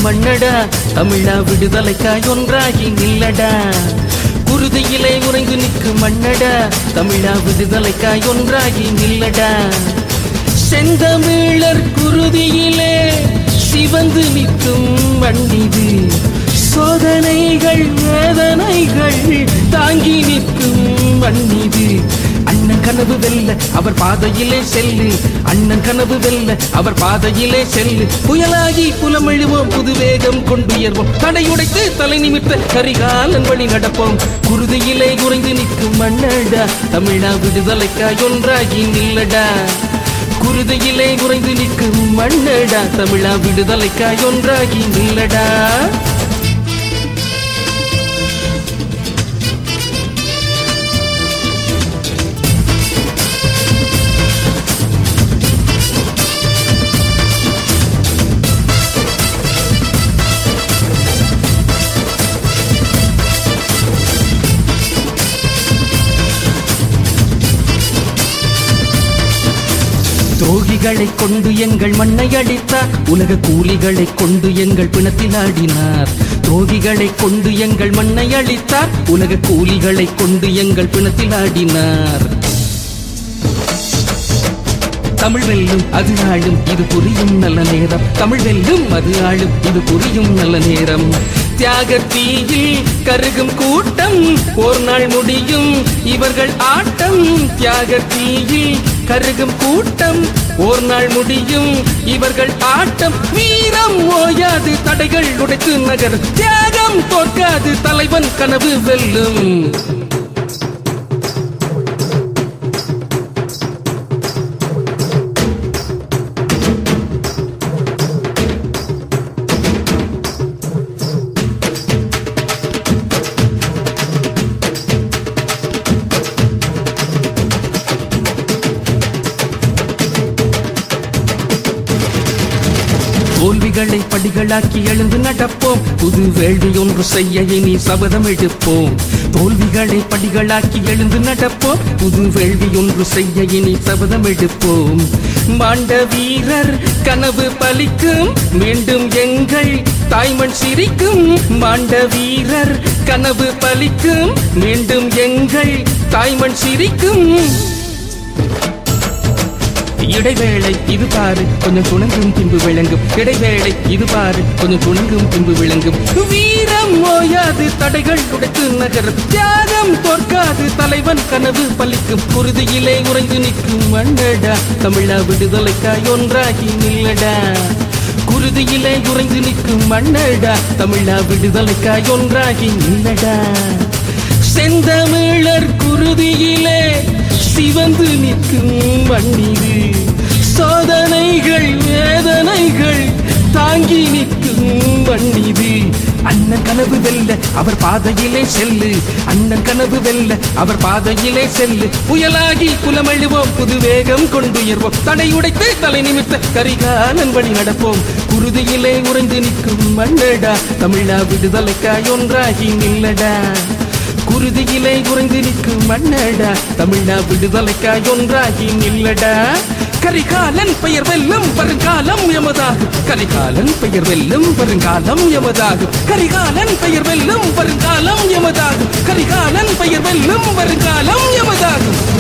மண்ணடா தமிழா விடுதலைக்காய் ஒன்றாகி நில்லடா. குருதியிலே உறைந்து நிற்கும் மண்ணடா தமிழா விடுதலைக்காய் ஒன்றாகி நில்லடா. செந்தமிழர் குருதியிலே சிவந்து நிற்கும் மண்ணிது, சோதனைகள் வேதனைகள் தாங்கி நிற்கும் மண்ணிது. அண்ணன் கனவு வெல்ல அவர் பாதையிலே செல்லு, அண்ணன் கனவு வெல்ல அவர் பாதையிலே செல்லு. புயலாகி புலமெழுவோம், புது வேகம் கொண்டுயர்வோம், தடையுடைத்து தலை நிமித்த கரிகாலன் வழி நடப்போம். குருதியிலே குறைந்து நிற்கும் மண்ணடா தமிழா விடுதலைக்காய் ஒன்றாகி நில்லடா. குருதியிலே குறைந்து நிற்கும் மண்ணடா தமிழா விடுதலைக்காய் ஒன்றாகி நில்லடா. துரோகிகளை கொண்டு எங்கள் மண்ணை அடித்தார், உலக கூலிகளை கொண்டு எங்கள் பிணத்தில் ஆடினார். துரோகிகளை கொண்டு எங்கள் மண்ணை அழித்தார், உலக கூலிகளை கொண்டு எங்கள் பிணத்தில் ஆடினார். தமிழ் வெல்லும் அது ஆளும் இது புரியும் நல்ல நேரம், தமிழ் வெல்லும் அது ஆளும் இது புரியும் நல்ல நேரம். தியாகத்தீயில் கருகும் கூட்டம் ஒரு நாள் முடியும் இவர்கள் ஆட்டம். தியாகத்தீயில் கருகும் கூட்டம் ஒரு நாள் முடியும் இவர்கள் ஆட்டம். வீரம் ஓயாது தடைகள் உடைத்து நகர், தியாகம் தோற்காது தலைவன் கனவு வெல்லும். தோல்விகளை படிகளாக்கி எழுந்து நடப்போம், புது வேள்வி ஒன்று செய்ய இனி சபதம் எடுப்போம். தோல்விகளை படிகளாக்கி எழுந்து நடப்போம், புது வேள்வி ஒன்று செய்ய இனி சபதம் எடுப்போம். மாண்ட வீரர் கனவு பலிக்கும், மீண்டும் எங்கள் தாய்மண் சிரிக்கும். மாண்ட வீரர் கனவு பலிக்கும், மீண்டும் எங்கள் தாய்மண் சிரிக்கும். இடைவேளை இது பாரு கொஞ்சம் துணங்கும் பின்பு விளங்கும், இடைவேளை இது பாரு கொஞ்சம் துணங்கும் பின்பு விளங்கும். வீரம் ஓயாது தடைகள் உடைத்து நகரும், தியாகம் தோற்காது தலைவன் கனவு பலிக்கும். குருதியிலே உறைந்து நிற்கும் மண்ணடா தமிழா விடுதலைக்காய் ஒன்றாகி நில்லடா. குருதியிலே உறைந்து நிற்கும் மண்ணடா தமிழா விடுதலைக்காய் ஒன்றாகி நில்லடா. செந்தமிழர் குருதியிலே சிவந்து நிற்கும் மண்ணிது, சோதனைகள் வேதனைகள் தாங்கி நிற்கும் மண்ணிது. அண்ணன் கனவு வெல்ல அவர் பாதையிலே செல்லு, அண்ணன் கனவு வெல்ல அவர் பாதையிலே செல்லு. புயலாகி புலமெழுவோம், புது வேகம் கொண்டுயர்வோம், தடையுடைத்து தலை நிமித்த கரிகாலன் வழி நடப்போம். குருதியிலே உறைந்து நிற்கும் மண்ணடா தமிழா விடுதலைக்காய் ஒன்றாகி நில்லடா. குருதியிலே உறைந்து நிற்கும் மண்ணடா தமிழா விடுதலைக்காய் ஒன்றாகி நில்லடா. கரிகாலன் பெயர் வெல்லும் வருங்காலம் எமதாகும், கரிகாலன் பெயர் வெல்லும் வருங்காலம் எமதாகும். கரிகாலன் பெயர் வெல்லும் வருங்காலம் எமதாகும், கரிகாலன் பெயர் வெல்லும் வருங்காலம் எமதாகும்.